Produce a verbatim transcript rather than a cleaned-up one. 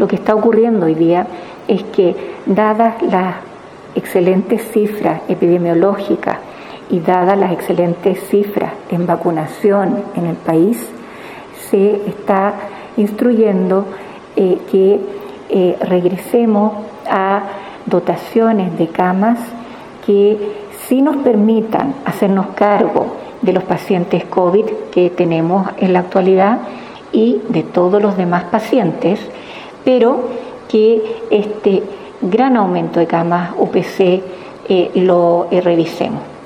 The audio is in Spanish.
lo que está ocurriendo hoy día es que, dadas las excelentes cifras epidemiológicas y dadas las excelentes cifras en vacunación en el país, se está instruyendo eh, que eh, regresemos a dotaciones de camas que sí nos permitan hacernos cargo de los pacientes COVID que tenemos en la actualidad y de todos los demás pacientes, pero que este gran aumento de camas U P C eh, lo eh, revisemos.